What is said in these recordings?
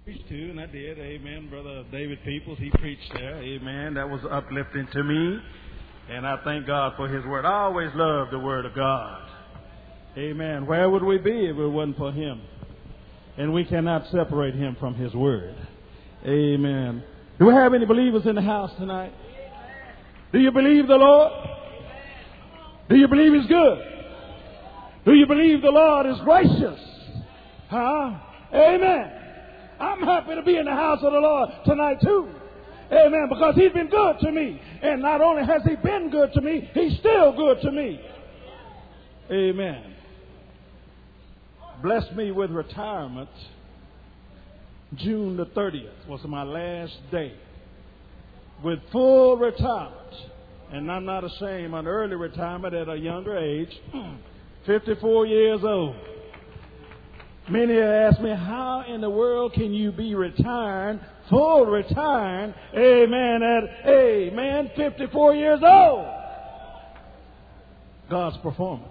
Preached to, and I did. Amen. Brother David Peoples, he preached there. Amen. That was uplifting to me. And I thank God for his word. I always love the word of God. Amen. Where would we be if it wasn't for him? And we cannot separate him from his word. Amen. Do we have any believers in the house tonight? Do you believe the Lord? Do you believe he's good? Do you believe the Lord is gracious? Huh? Amen. I'm happy to be in the house of the Lord tonight too. Amen. Because he's been good to me. And not only has he been good to me, he's still good to me. Amen. Blessed me with retirement. June the 30th was my last day with full retirement. And I'm not ashamed, an early retirement at a younger age, 54 years old. Many ask me, how in the world can you be retired, full retired, amen, 54 years old? God's performance.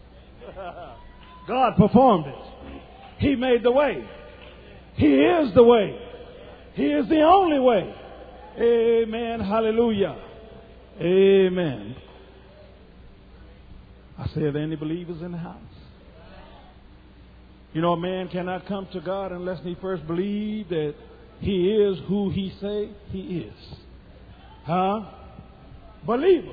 God performed it. He made the way. He is the way. He is the only way. Amen. Hallelujah. Amen. I say, are there any believers in the house? You know, a man cannot come to God unless he first believes that he is who he say he is. Huh? Believers.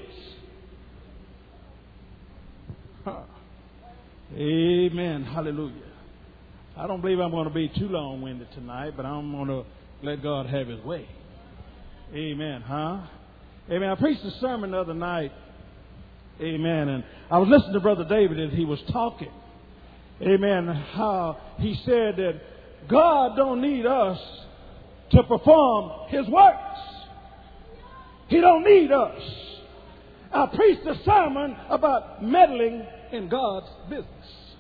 Huh. Amen. Hallelujah. I don't believe I'm going to be too long-winded tonight, but I'm going to let God have his way. Amen. Huh? Amen. I preached a sermon the other night. Amen. And I was listening to Brother David as he was talking. Amen. How he said that God don't need us to perform his works. He don't need us. I preached a sermon about meddling in God's business.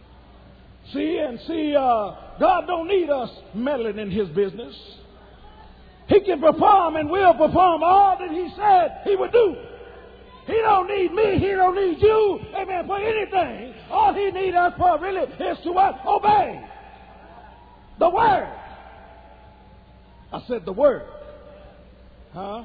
God don't need us meddling in his business. He can perform and will perform all that he said he would do. He don't need me. He don't need you. Amen. For anything. All he needs us for really is to what? Obey. The word. I said the word. Huh?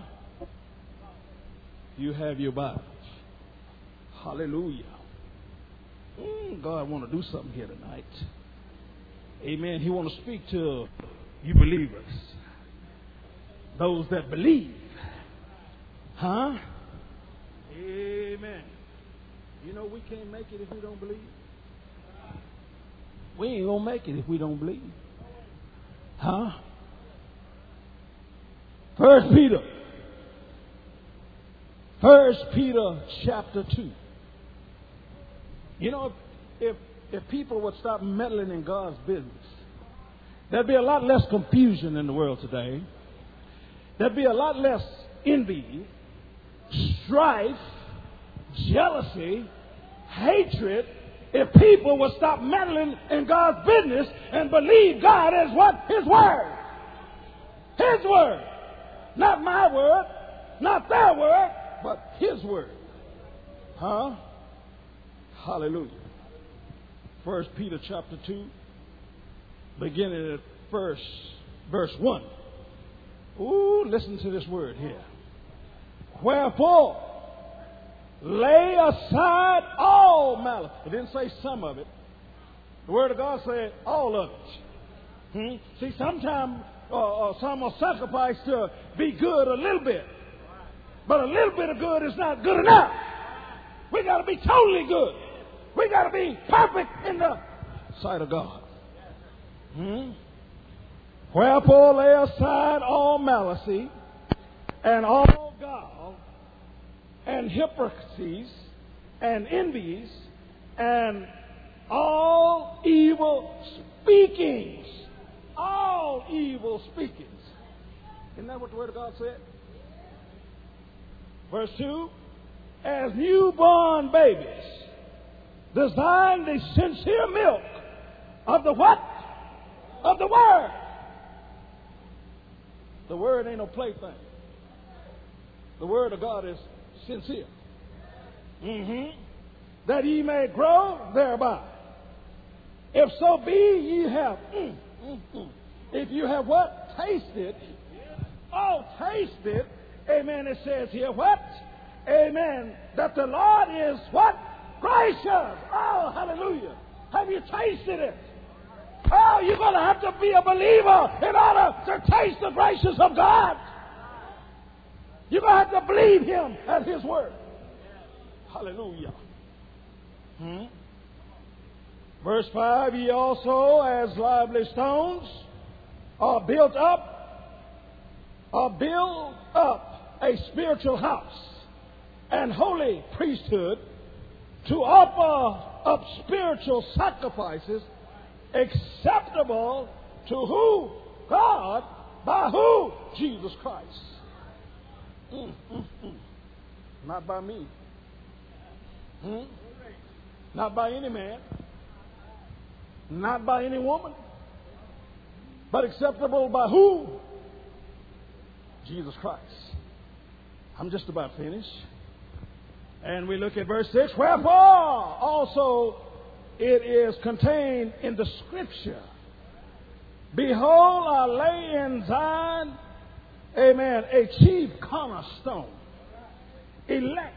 You have your Bibles. Hallelujah. God want to do something here tonight. Amen. He want to speak to you believers. Those that believe. Huh? Amen. You know we can't make it if we don't believe. We ain't going to make it if we don't believe. Huh? First Peter chapter 2. You know, if people would stop meddling in God's business, there'd be a lot less confusion in the world today. There'd be a lot less envy, strife, jealousy, hatred, if people would stop meddling in God's business and believe God is what? His word. His word. Not my word, not their word, but his word. Huh? Hallelujah. 1 Peter chapter 2, beginning at verse 1. Ooh, listen to this word here. Wherefore, lay aside all malice. It didn't say some of it. The word of God said all of it. See, sometimes some are sacrificed to be good a little bit. But a little bit of good is not good enough. We got to be totally good. We got to be perfect in the sight of God. Wherefore lay aside all malice and all guile and hypocrisies and envies and all evil speakings. All evil speakings. Isn't that what the word of God said? Verse 2. As newborn babies, desire the sincere milk of the what? Of the word. The word ain't no plaything. The word of God is sincere. That ye may grow thereby. If so be ye have, if you have what? tasted, amen, it says here, what? Amen, that the Lord is what? Gracious. Oh, hallelujah. Have you tasted it? Oh, you're going to have to be a believer in order to taste the gracious of God. You're going to have to believe Him at His word. Hallelujah. Verse 5, ye also as lively stones are build up a spiritual house and holy priesthood to offer up spiritual sacrifices acceptable to who? God, by who? Jesus Christ. Not by me. Not by any man. Not by any woman. But acceptable by who? Jesus Christ. I'm just about finished. And we look at verse 6. Wherefore also it is contained in the Scripture. Behold, I lay in Zion, amen, a chief cornerstone, elect,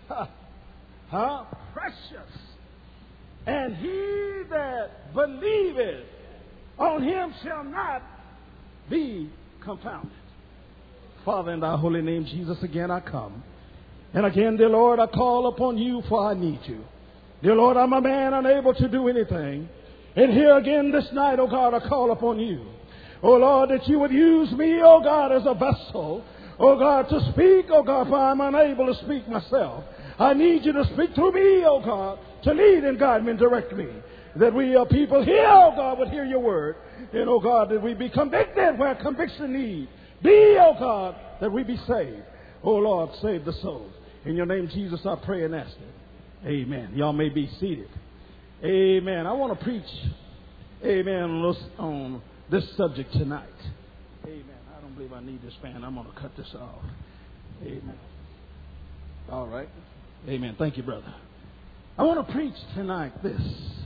precious, and he that believeth on him shall not be confounded. Father, in thy holy name, Jesus, again I come. And again, dear Lord, I call upon you, for I need you. Dear Lord, I'm a man unable to do anything. And here again this night, oh God, I call upon you. Oh Lord, that you would use me, oh God, as a vessel, oh God, to speak, oh God, for I'm unable to speak myself. I need you to speak through me, oh God, to lead and guide me and direct me. That we, people here, oh God, would hear your word. And, oh God, that we be convicted where conviction need be, oh God, that we be saved. Oh Lord, save the souls. In your name, Jesus, I pray and ask it. Amen. Y'all may be seated. Amen. I want to preach, amen, on this subject tonight. Amen. I don't believe I need this fan. I'm going to cut this off. Amen. All right. Amen. Thank you, brother. I want to preach tonight this.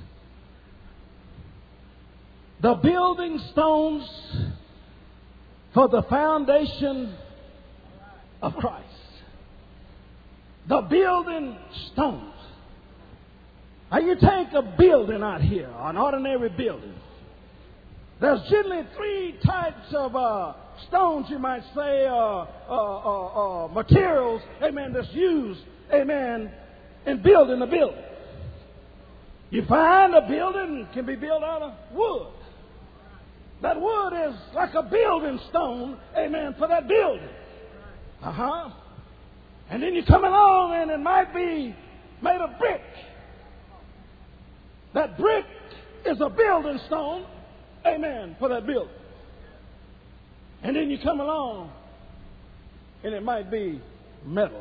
The building stones for the foundation of Christ. The building stones. Now you take a building out here, an ordinary building. There's generally three types of stones, you might say, materials, amen, that's used, amen, in building a building. You find a building can be built out of wood. That wood is like a building stone, amen, for that building. And then you come along and it might be made of brick. That brick is a building stone, amen, for that building. And then you come along and it might be metal.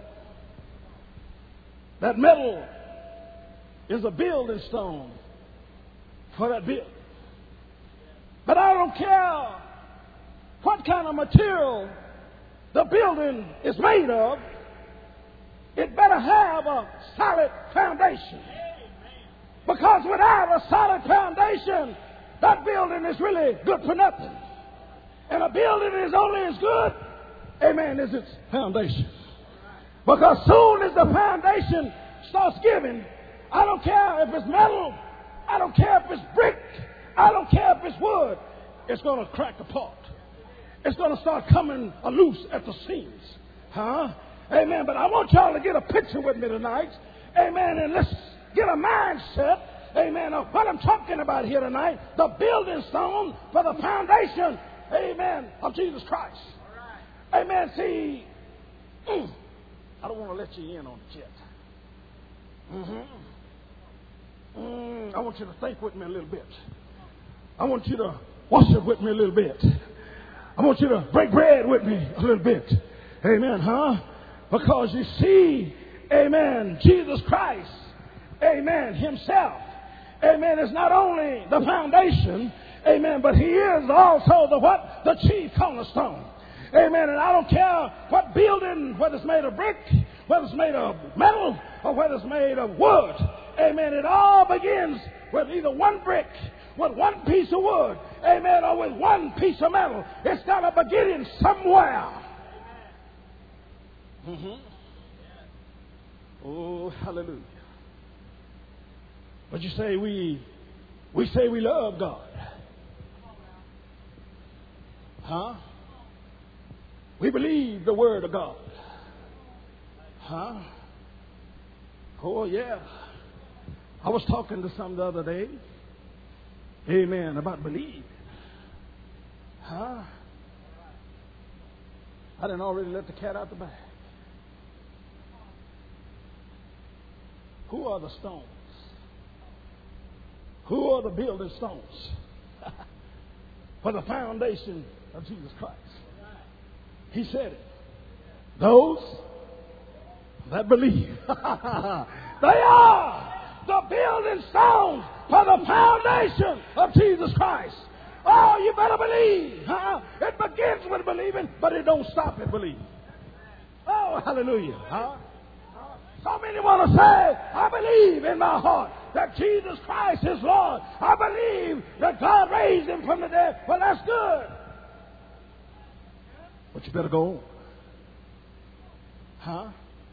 That metal is a building stone for that building. But I don't care what kind of material the building is made of, it better have a solid foundation. Because without a solid foundation, that building is really good for nothing. And a building is only as good, amen, as its foundation. Because soon as the foundation starts giving, I don't care if it's metal, I don't care if it's brick, I don't care if it's wood, it's going to crack apart. It's going to start coming loose at the seams. Amen. But I want y'all to get a picture with me tonight. Amen. And let's get a mindset, amen, of what I'm talking about here tonight. The building stone for the foundation, amen, of Jesus Christ. Right. Amen. See, I don't want to let you in on it yet. I want you to think with me a little bit. I want you to worship with me a little bit. I want you to break bread with me a little bit. Amen, Because you see, amen, Jesus Christ, amen, himself, amen, is not only the foundation, amen, but he is also the what? The chief cornerstone. Amen. And I don't care what building, whether it's made of brick, whether it's made of metal, or whether it's made of wood. Amen. It all begins with either one brick with one piece of wood, amen, or with one piece of metal. It's got to begin somewhere. Mm-hmm. Oh, hallelujah. But you say we say we love God. Huh? We believe the word of God. Huh? Oh, yeah. I was talking to some the other day, amen, about believing. Huh? I didn't already let the cat out the bag. Who are the stones? Who are the building stones for the foundation of Jesus Christ? He said it. Those that believe. They are the building stones for the foundation of Jesus Christ. Oh, you better believe. Huh? It begins with believing, but it don't stop at believing. Oh, hallelujah. Huh? So many want to say, I believe in my heart that Jesus Christ is Lord. I believe that God raised him from the dead. Well, that's good. But you better go on. Huh?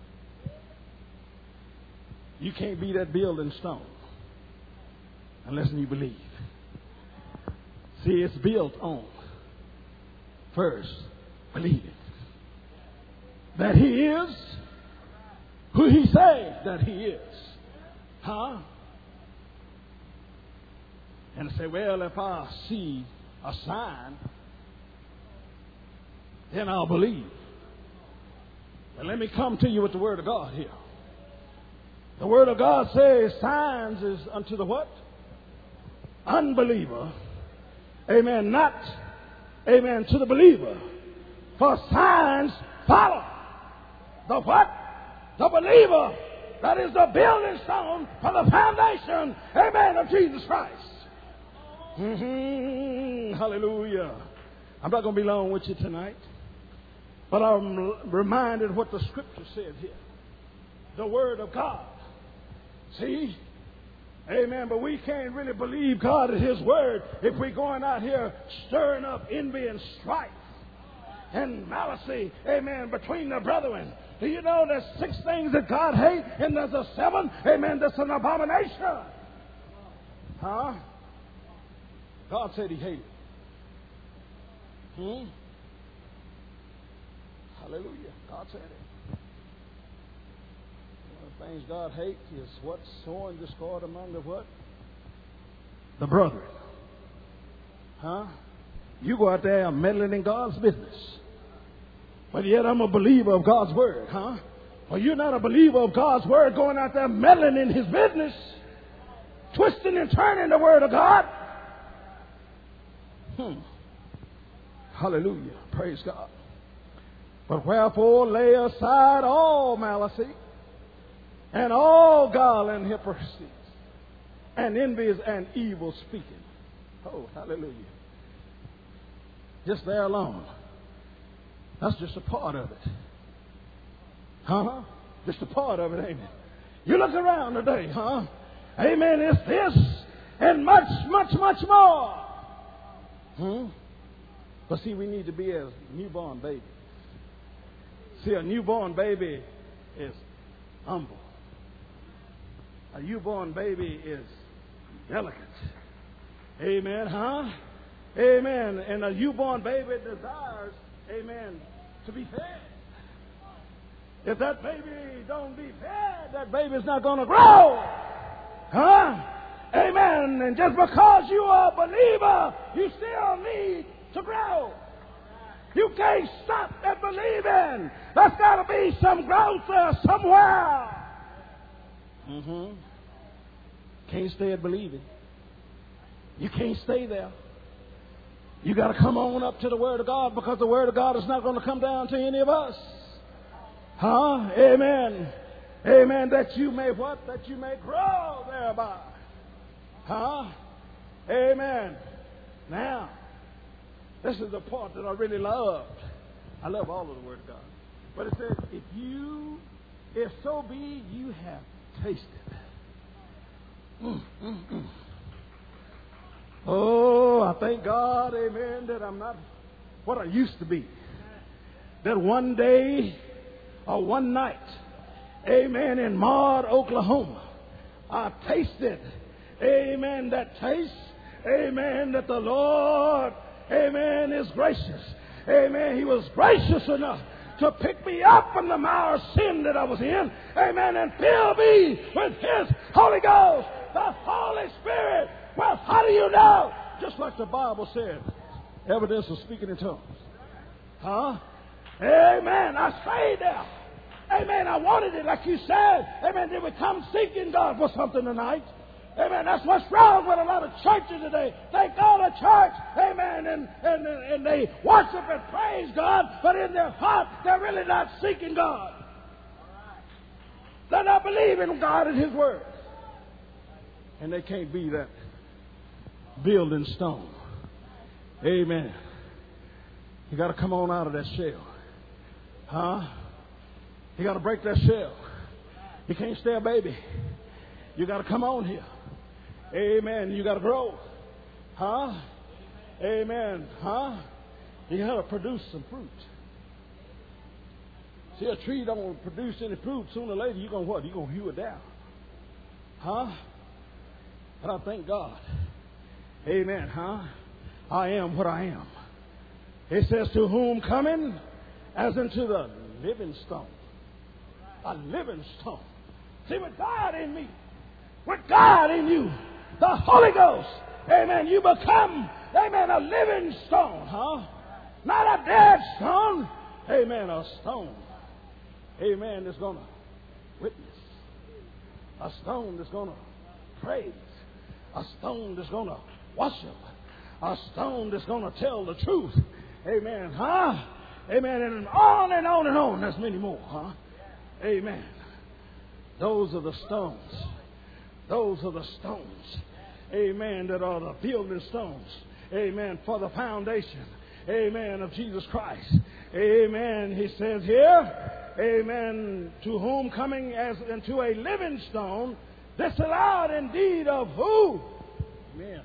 You can't be that building stone unless you believe. See, it's built on first believing that he is who he says that he is. Huh? And say, well, if I see a sign, then I'll believe. But let me come to you with the word of God here. The word of God says signs is unto the what? Unbeliever. Amen. Not, amen, to the believer. For signs follow the what? The believer. That is the building stone for the foundation, amen, of Jesus Christ. Mm-hmm. Hallelujah. I'm not going to be long with you tonight, but I'm reminded what the scripture said here. The word of God. See? Amen. But we can't really believe God at his word if we're going out here stirring up envy and strife and malice, amen, between the brethren. Do you know there's 6 things that God hates, and there's a 7th, amen, that's an abomination? Huh? God said he hated. Hallelujah. God said it. One of the things God hates is what? Sowing discord among the what? The brethren. Huh? You go out there meddling in God's business. But yet I'm a believer of God's word, huh? Well, you're not a believer of God's word going out there meddling in his business, twisting and turning the word of God. Hallelujah. Praise God. But wherefore lay aside all malice and all guile and hypocrisy and envies and evil speaking. Oh, hallelujah. Just there alone. That's just a part of it. Huh? Just a part of it, ain't it? You look around today, huh? Amen. It's this and much, much, much more. But see, we need to be as newborn babies. See, a newborn baby is humble. A newborn baby is delicate. Amen, huh? Amen. And a newborn baby desires, amen, to be fed. If that baby don't be fed, that baby's not going to grow. Huh? Amen. And just because you are a believer, you still need to grow. You can't stop at believing. There's got to be some growth there somewhere. Can't stay at believing. You can't stay there. You got to come on up to the Word of God, because the Word of God is not going to come down to any of us. Huh? Amen. Amen. That you may what? That you may grow thereby. Huh? Amen. Now, this is the part that I really loved. I love all of the Word of God. But it says, if so be you have tasted. Oh, I thank God, amen, that I'm not what I used to be. That one day or one night, amen, in Maud, Oklahoma, I tasted, amen, that taste, amen, that the Lord, amen, is gracious. Amen. He was gracious enough to pick me up from the mire of sin that I was in, amen, and fill me with His Holy Ghost, the Holy Spirit. Well, how do you know? Just like the Bible said, evidence of speaking in tongues. Huh? Amen. I stayed there. Amen. I wanted it like you said. Amen. Did we come seeking God for something tonight? Amen. That's what's wrong with a lot of churches today. They go to church, amen, and they worship and praise God, but in their heart, they're really not seeking God. They're not believing God and His Word. And they can't be that building stone. Amen. You got to come on out of that shell. Huh? You got to break that shell. You can't stay a baby. You got to come on here. Amen. You got to grow. Huh? Amen. Huh? You got to produce some fruit. See, a tree don't produce any fruit. Sooner or later, you're going to what? You're going to hew it down. Huh? But I thank God. Amen. Huh? I am what I am. It says, to whom coming as into the living stone. A living stone. See, with God in me, with God in you, the Holy Ghost, amen, you become, amen, a living stone, huh? Not a dead stone, amen, a stone, amen, that's going to witness, a stone that's going to praise, a stone that's going to worship, a stone that's going to tell the truth, amen, huh? Amen, and on and on and on, there's many more, huh? Amen. Those are the stones. Those are the stones, amen, that are the building stones, amen, for the foundation, amen, of Jesus Christ. Amen. He says here, amen, to whom coming as into a living stone, disallowed indeed of who? Men.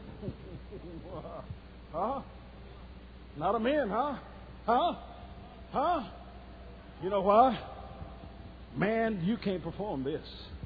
Huh? Not a man, huh? Huh? Huh? You know why? Man, you can't perform this.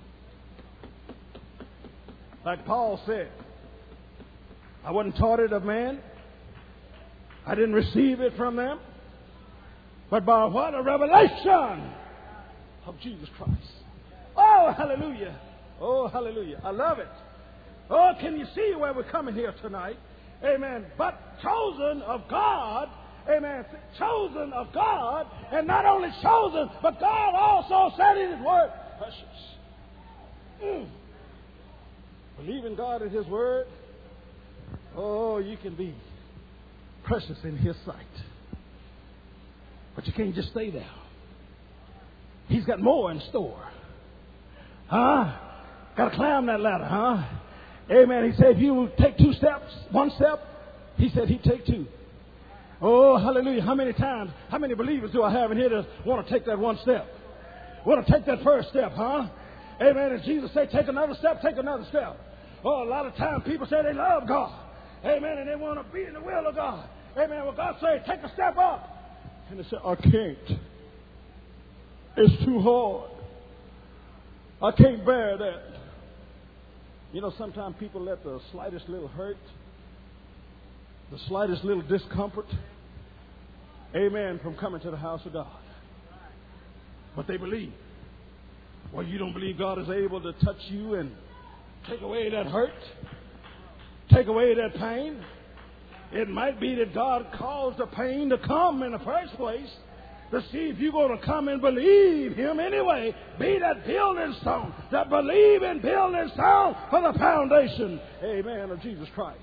Like Paul said, I wasn't taught it of man. I didn't receive it from them. But by what? A revelation of Jesus Christ. Oh, hallelujah. Oh, hallelujah. I love it. Oh, can you see where we're coming here tonight? Amen. But chosen of God. Amen. Chosen of God. And not only chosen, but God also said in His Word, precious. Believe in God and His Word. Oh, you can be precious in His sight. But you can't just stay there. He's got more in store. Huh? Got to climb that ladder, huh? Amen. He said, if you take one step, He said He'd take two. Oh, hallelujah. How many times, how many believers do I have in here that want to take that one step? Want to take that first step, huh? Amen. And Jesus said, take another step, take another step. Oh, a lot of times people say they love God. Amen. And they want to be in the will of God. Amen. Well, God said, take a step up. And they say, I can't. It's too hard. I can't bear that. You know, sometimes people let the slightest little hurt, the slightest little discomfort, amen, from coming to the house of God. But they believe. Well, you don't believe God is able to touch you and take away that hurt, take away that pain. It might be that God caused the pain to come in the first place to see if you're going to come and believe Him anyway. Be that building stone, that believe in building stone for the foundation, amen, of Jesus Christ.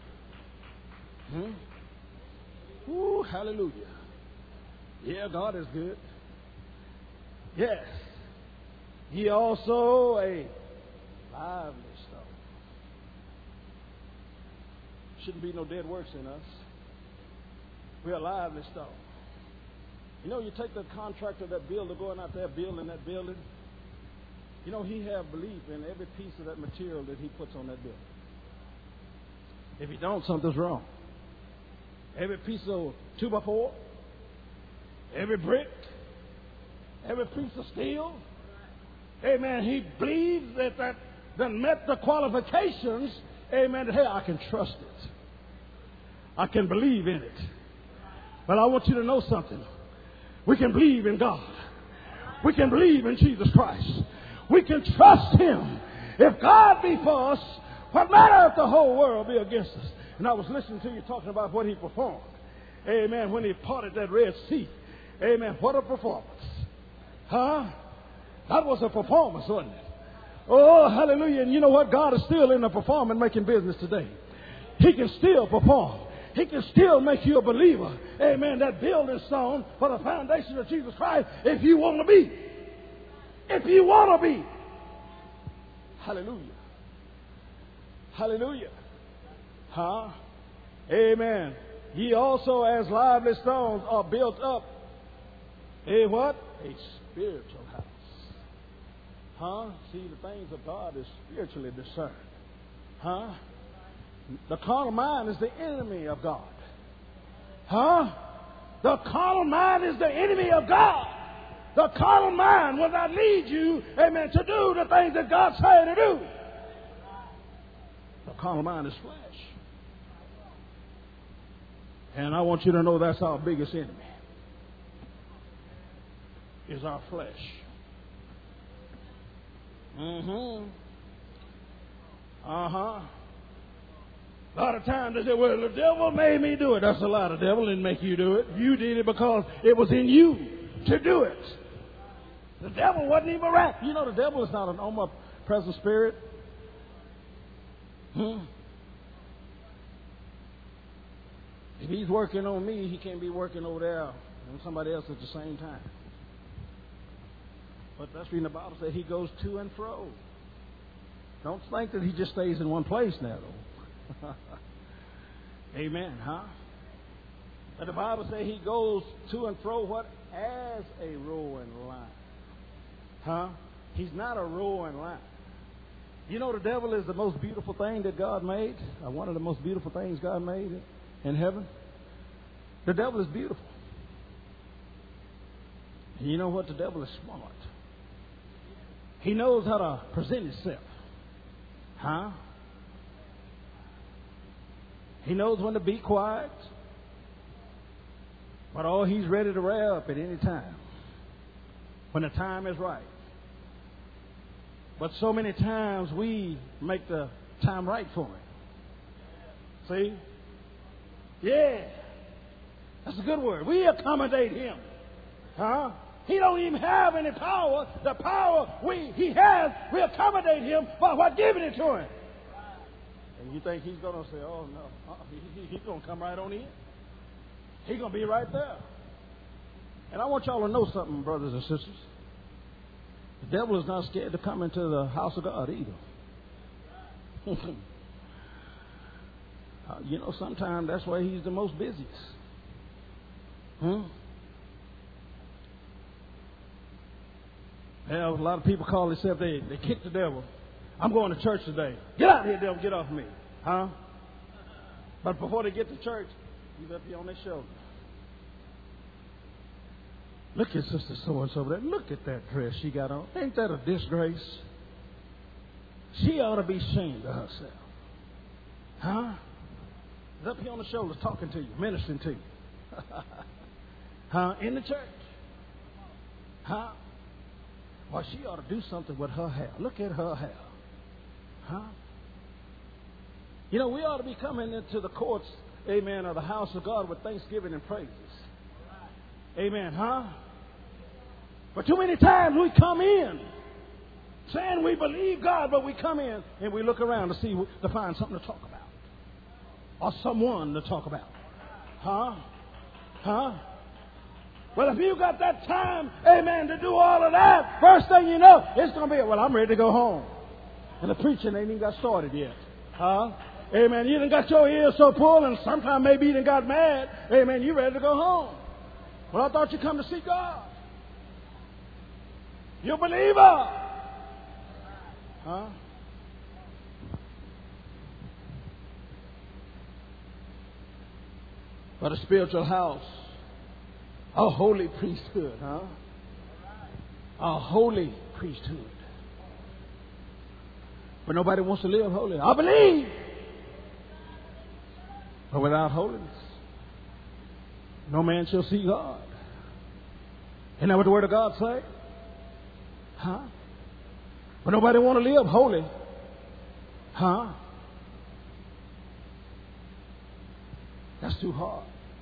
Ooh, hallelujah. Yeah, God is good. Yes. Ye also a lively stone. Shouldn't be no dead works in us. We're a lively stone. You know, you take the contractor, that builder, going out there building that building. You know, he have belief in every piece of that material that he puts on that building. If you don't, something's wrong. Every piece of 2x4, every brick, every piece of steel, amen, he believes that met the qualifications, amen, that, hey, I can trust it. I can believe in it. But I want you to know something. We can believe in God. We can believe in Jesus Christ. We can trust Him. If God be for us, what matter if the whole world be against us? And I was listening to you talking about what He performed. Amen. When He parted that Red Sea. Amen. What a performance. Huh? That was a performance, wasn't it? Oh, hallelujah. And you know what? God is still in the performing, making business today. He can still perform. He can still make you a believer. Amen. That building stone for the foundation of Jesus Christ, if you want to be. If you want to be. Hallelujah. Hallelujah. Huh? Amen. Ye also as lively stones are built up. A what? A spiritual house. Huh? See, the things of God is spiritually discerned. Huh? The carnal mind is the enemy of God. Huh? The carnal mind is the enemy of God. The carnal mind will not lead you, amen, to do the things that God said to do. The carnal mind is flesh. And I want you to know that's our biggest enemy. Is our flesh. A lot of times they say, well, the devil made me do it. That's a lie. The devil didn't make you do it. You did it because it was in you to do it. The devil wasn't even right. You know, the devil is not an omnipresent spirit. If he's working on me, he can't be working over there on somebody else at the same time. But that's when the Bible says he goes to and fro. Don't think that he just stays in one place now, though. Amen, huh? But the Bible says he goes to and fro, what? As a roaring lion. Huh? He's not a roaring lion. You know the devil is the most beautiful thing that God made? One of the most beautiful things God made in heaven? The devil is beautiful. And you know what? The devil is smart. He knows how to present himself. Huh? He knows when to be quiet. But he's ready to rear up at any time. When the time is right. But so many times we make the time right for him. See? Yeah. That's a good word. We accommodate him. Huh? He don't even have any power. The power he has, we accommodate him by what giving it to him. And you think he's going to say, oh, no. He's going to come right on in. He's going to be right there. And I want y'all to know something, brothers and sisters. The devil is not scared to come into the house of God either. You know, sometimes that's why he's the most busiest. Yeah, a lot of people call themselves, they kick the devil. I'm going to church today. Get out of here, devil. Get off me. Huh? But before they get to church, he's up here on their shoulder. Look at Sister so-and-so over there. Look at that dress she got on. Ain't that a disgrace? She ought to be ashamed of herself. Huh? He's up here on the shoulder talking to you, ministering to you. Huh? In the church. Huh? Well, she ought to do something with her hair. Look at her hair. Huh? You know, we ought to be coming into the courts, amen, of the house of God with thanksgiving and praises. Amen, huh? But too many times we come in saying we believe God, but we come in and we look around to find something to talk about. Or someone to talk about. Huh? Huh? Well, if you got that time, amen, to do all of that, first thing you know, it's going to be, well, I'm ready to go home. And the preaching ain't even got started yet. Huh? Amen. You done got your ears so full, and sometimes maybe you done got mad. Amen. You ready to go home. Well, I thought you come to see God. You a believer. Huh? but a spiritual house, a holy priesthood, huh? A holy priesthood. But nobody wants to live holy. I believe. But without holiness, no man shall see God. Isn't that what the Word of God say? Huh? But nobody want to live holy. Huh? That's too hard.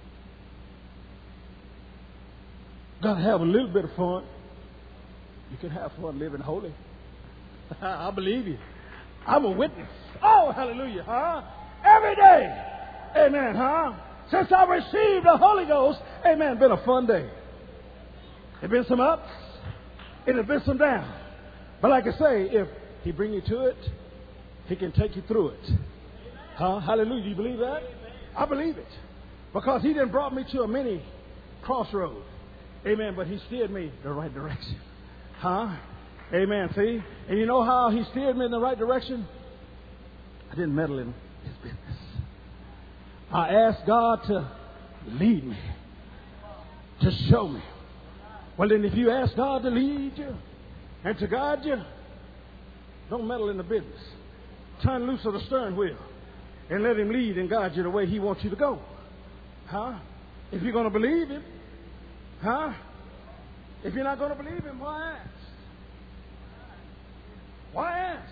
Got to have a little bit of fun. You can have fun living holy. I believe you. I'm a witness. Oh, hallelujah. Huh? Every day. Amen. Huh? Since I received the Holy Ghost, amen, been a fun day. There's been some ups. It has been some downs. But like I say, if He bring you to it, He can take you through it. Huh? Hallelujah. Do you believe that? I believe it. Because He didn't brought me to a mini crossroad. Amen. But He steered me the right direction. Huh? Amen. See? And you know how He steered me in the right direction? I didn't meddle in His business. I asked God to lead me, to show me. Well, then if you ask God to lead you and to guide you, don't meddle in the business. Turn loose of the steering wheel and let Him lead and guide you the way He wants you to go. Huh? If you're going to believe Him, huh? If you're not going to believe Him, why ask? Why ask?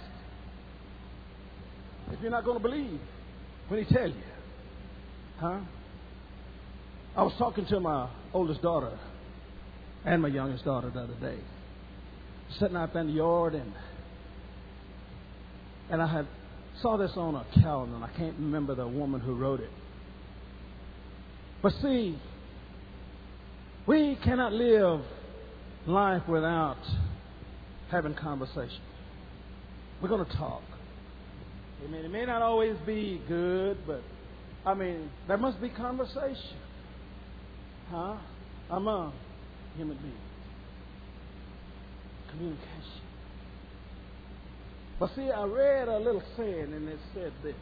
If you're not going to believe when He tell you. Huh? I was talking to my oldest daughter and my youngest daughter the other day. Sitting out there in the yard and I had saw this on a calendar and I can't remember the woman who wrote it. But see, we cannot live life without having conversation. We're going to talk. Amen. It may not always be good, but I mean, there must be conversation. Huh? Among human beings. Communication. But see, I read a little saying and it said this.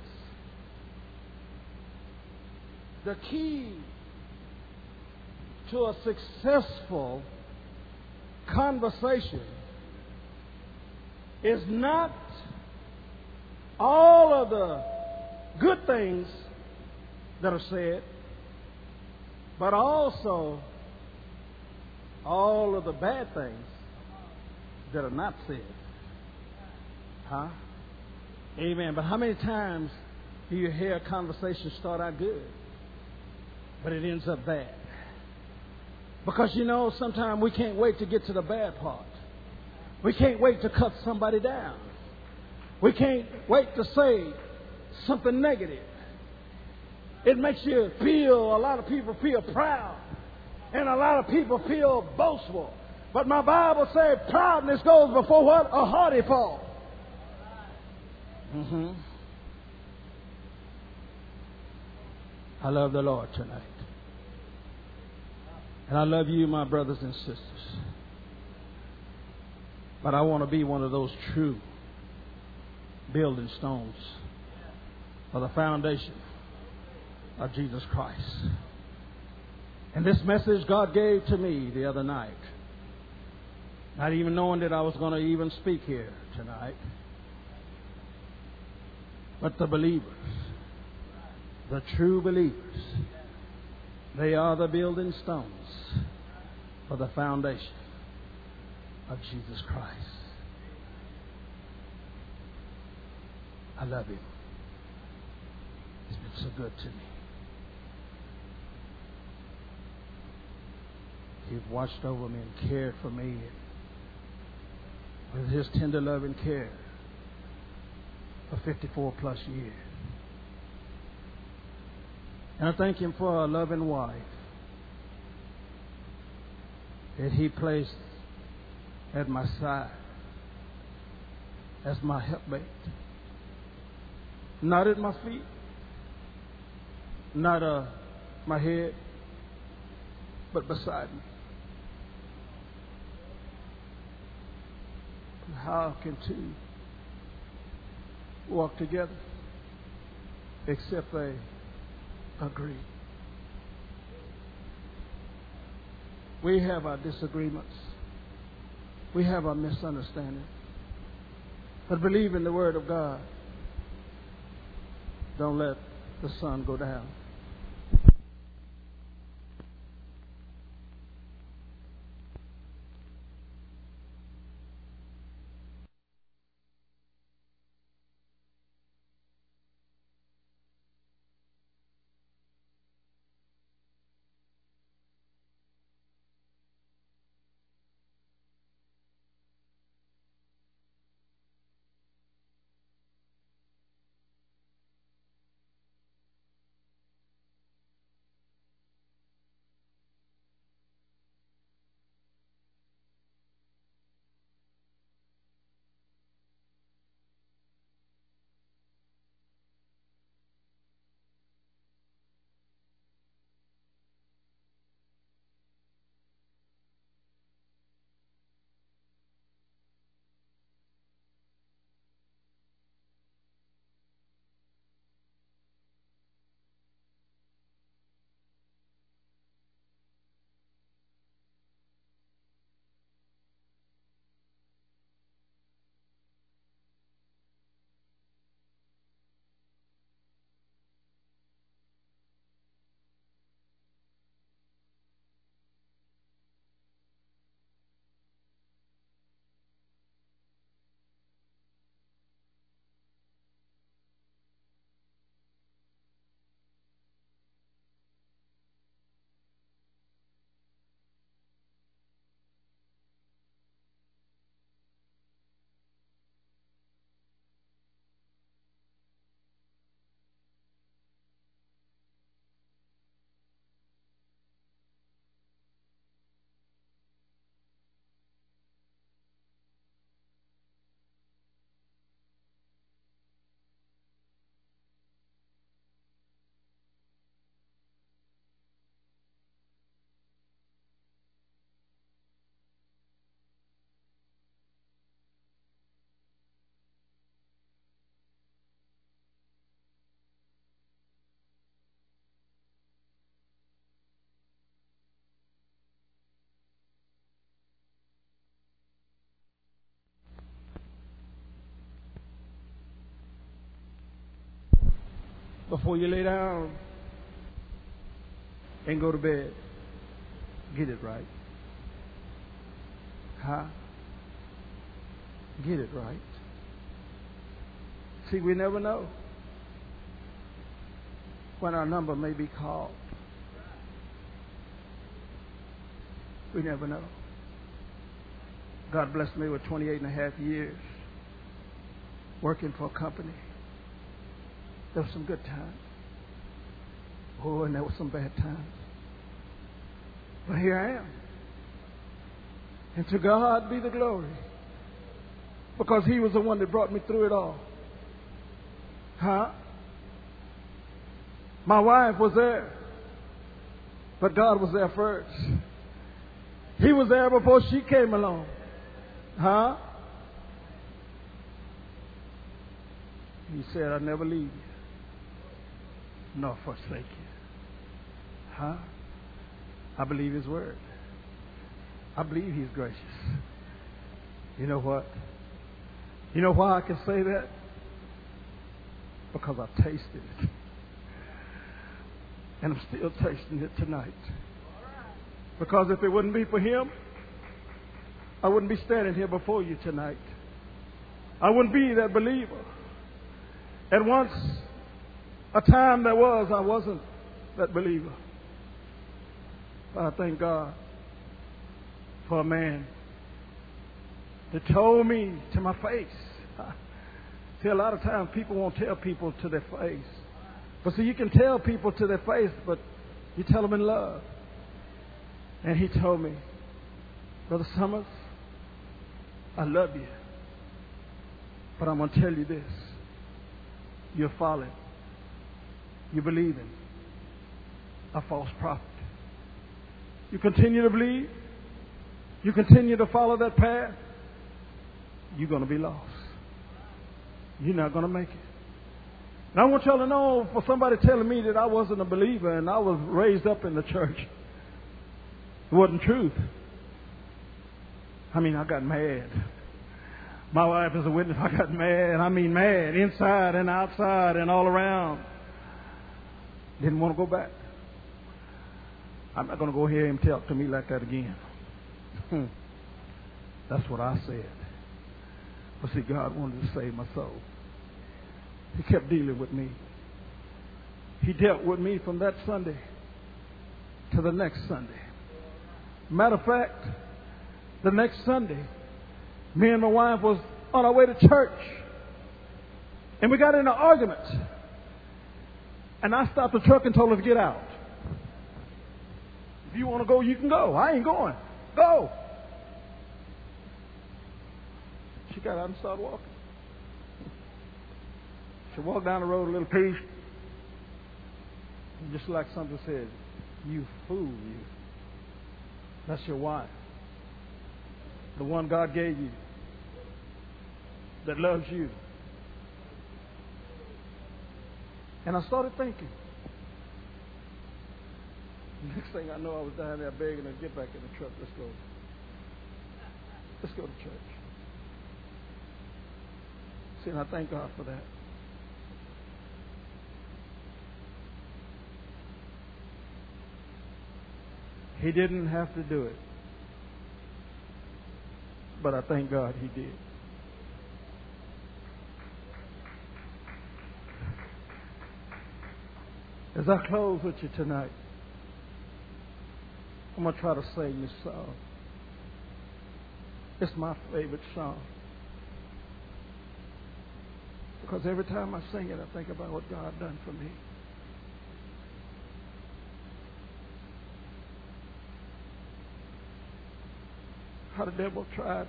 The key to a successful conversation is not all of the good things that are said, but also all of the bad things that are not said. Huh? Amen. But how many times do you hear a conversation start out good, but it ends up bad? Because you know, sometimes we can't wait to get to the bad part. We can't wait to cut somebody down. We can't wait to say something negative. It makes you feel, a lot of people feel proud. And a lot of people feel boastful. But my Bible says proudness goes before what? A haughty fall. I love the Lord tonight. And I love you, my brothers and sisters. But I want to be one of those true building stones for the foundation of Jesus Christ. And this message God gave to me the other night, not even knowing that I was going to even speak here tonight, but the believers, the true believers, they are the building stones for the foundation of Jesus Christ. I love Him. He's been so good to me. He's watched over me and cared for me with His tender love and care for 54 plus years. And I thank Him for a loving wife that He placed at my side as my helpmate. Not at my feet, not my head, but beside me. How can two walk together except they agree? We have our disagreements. We have our misunderstanding. But believe in the Word of God. Don't let the sun go down. Before you lay down and go to bed, get it right. Huh? Get it right. See, we never know when our number may be called. We never know. God blessed me with 28 and a half years working for a company. There were some good times. Oh, and there were some bad times. But here I am. And to God be the glory. Because He was the one that brought me through it all. Huh? My wife was there. But God was there first. He was there before she came along. Huh? He said, I'll never leave you nor forsake you. Huh? I believe His word. I believe He's gracious. You know what? You know why I can say that? Because I've tasted it. And I'm still tasting it tonight. Because if it wouldn't be for Him, I wouldn't be standing here before you tonight. I wouldn't be that believer. And once a time there was, I wasn't that believer. But I thank God for a man that told me to my face. See, a lot of times people won't tell people to their face. But see, you can tell people to their face, but you tell them in love. And he told me, Brother Summers, I love you. But I'm going to tell you this. You're following. You're believing a false prophet. You continue to believe. You continue to follow that path. You're going to be lost. You're not going to make it. And I want y'all to know, for somebody telling me that I wasn't a believer and I was raised up in the church, It wasn't truth. I mean, I got mad. My wife is a witness. I got mad. I mean mad. Inside and outside and all around. Didn't want to go back. I'm not going to go hear him talk to me like that again. That's what I said. But see, God wanted to save my soul. He kept dealing with me. He dealt with me from that Sunday to the next Sunday. Matter of fact, the next Sunday, me and my wife was on our way to church. And we got in an argument. And I stopped the truck and told her to get out. If you want to go, you can go. I ain't going. Go. She got out and started walking. She walked down the road a little piece. And just like something said, you fool, you. That's your wife. The one God gave you. That loves you. And I started thinking. Next thing I know, I was down there begging her to get back in the truck. Let's go. Let's go to church. See, and I thank God for that. He didn't have to do it. But I thank God he did. As I close with you tonight, I'm going to try to sing this song. It's my favorite song. Because every time I sing it, I think about what God done for me. How the devil tried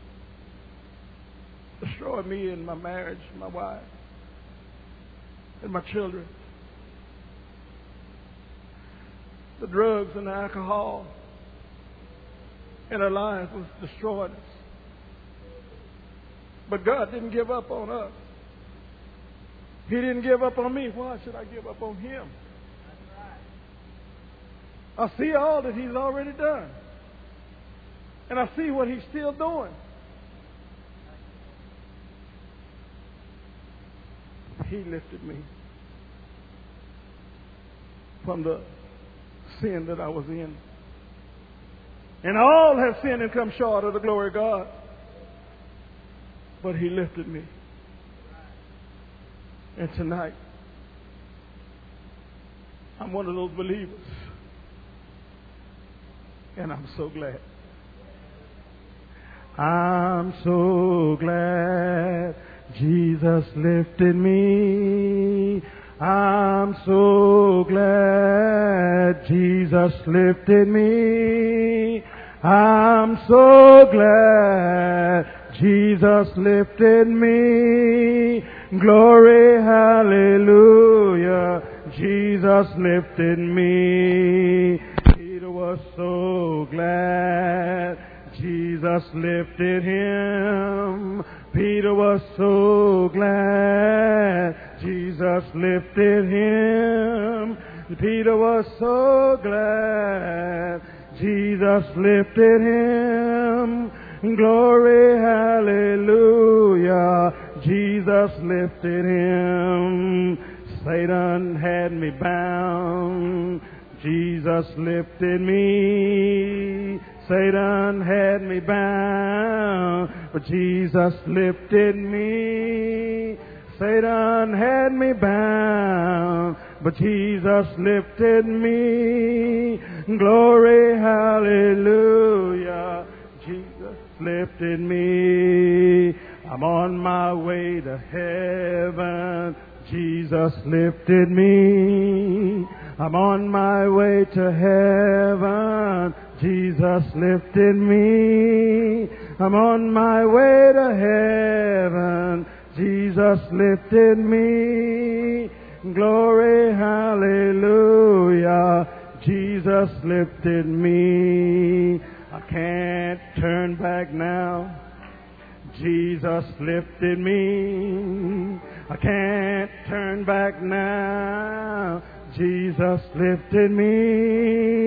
to destroy me and my marriage, my wife, and my children. The drugs and the alcohol in our lives was destroying us. But God didn't give up on us. He didn't give up on me. Why should I give up on him? I see all that he's already done. And I see what he's still doing. He lifted me from the sin that I was in. And all have sinned and come short of the glory of God. But he lifted me. And tonight, I'm one of those believers. And I'm so glad. I'm so glad Jesus lifted me. I'm so glad Jesus lifted me. I'm so glad Jesus lifted me. Glory, hallelujah. Jesus lifted me. Peter was so glad Jesus lifted him. Peter was so glad Jesus lifted him. Peter was so glad Jesus lifted him. Glory, hallelujah. Jesus lifted him. Satan had me bound. Jesus lifted me. Satan had me bound, but Jesus lifted me. Satan had me bound, but Jesus lifted me. Glory, hallelujah. Jesus lifted me. I'm on my way to heaven. Jesus lifted me. I'm on my way to heaven. Jesus lifted me. I'm on my way to heaven. Jesus lifted me. Glory, hallelujah. Jesus lifted me. I can't turn back now. Jesus lifted me. I can't turn back now. Jesus lifted me.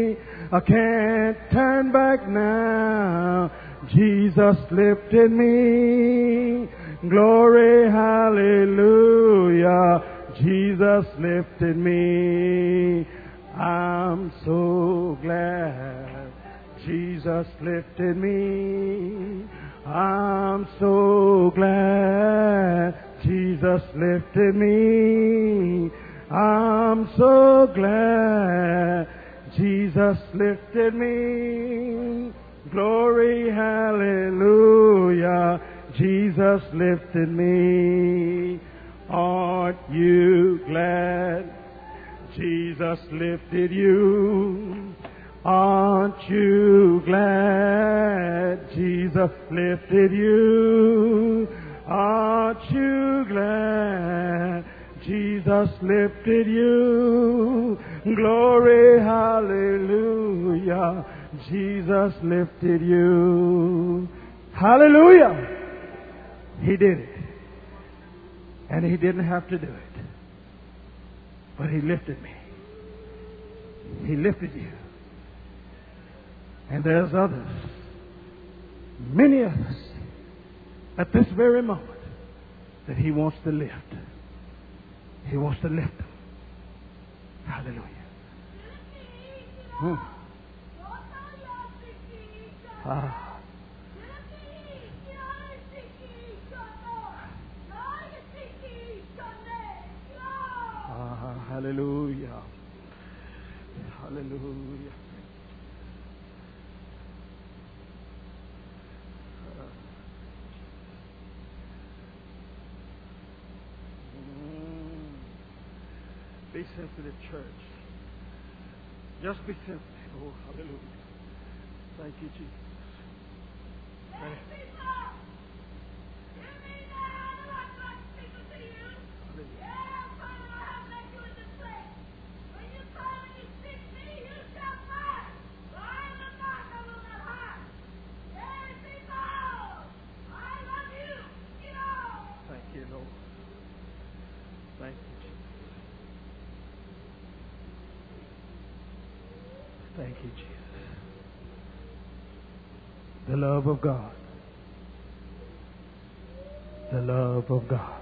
I can't turn back now. Jesus lifted me. Glory, hallelujah. Jesus lifted me. I'm so glad Jesus lifted me. I'm so glad Jesus lifted me. I'm so glad Jesus lifted me. Glory, hallelujah. Jesus lifted me. Aren't you glad Jesus lifted you? Aren't you glad Jesus lifted you? Aren't you glad Jesus lifted you? Glory, hallelujah. Jesus lifted you. Hallelujah. He did it. And He didn't have to do it. But He lifted me. He lifted you. And there's others, many others, at this very moment, that He wants to lift. He wants to lift them. Hallelujah. Hallelujah. Hallelujah. Be sensitive, church. Just be sensitive. Oh, hallelujah. Thank you, Jesus. Thank you. Thank you, Lord. Thank you, Jesus. Thank you, Jesus. The love of God. The love of God.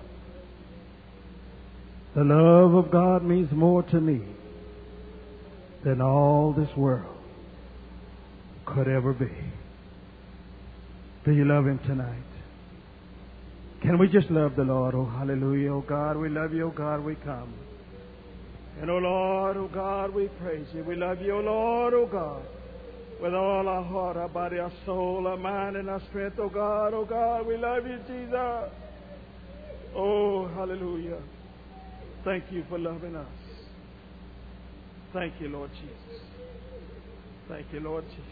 The love of God means more to me than all this world could ever be. Do you love Him tonight? Can we just love the Lord? Oh, hallelujah. Oh, God, we love you. Oh, God, we come. And, oh, Lord, oh, God, we praise you. We love you, oh, Lord, oh, God, with all our heart, our body, our soul, our mind, and our strength. Oh, God, we love you, Jesus. Oh, hallelujah. Thank you for loving us. Thank you, Lord Jesus. Thank you, Lord Jesus.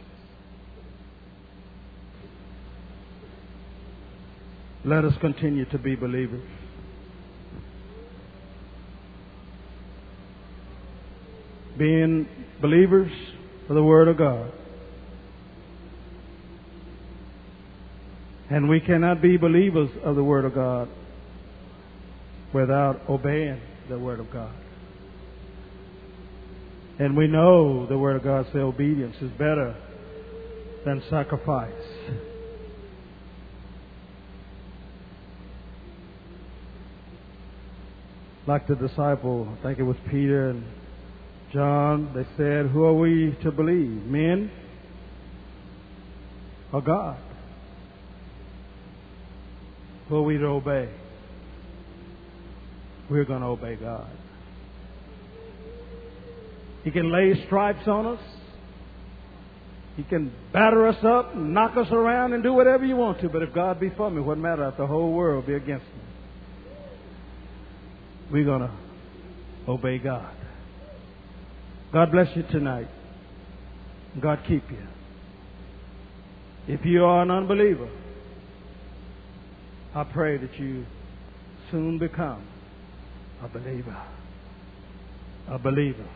Let us continue to be believers. Being believers for the Word of God. And we cannot be believers of the Word of God without obeying the Word of God. And we know the Word of God says obedience is better than sacrifice. Like the disciple, I think it was Peter and John, they said, who are we to believe? Men or God? Who are we to obey? We're going to obey God. He can lay stripes on us. He can batter us up and knock us around and do whatever you want to. But if God be for me, what matter if the whole world be against me? We're going to obey God. God bless you tonight. God keep you. If you are an unbeliever, I pray that you soon become a believer. A believer.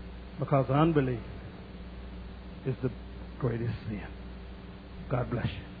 Because unbelief is the greatest sin. God bless you.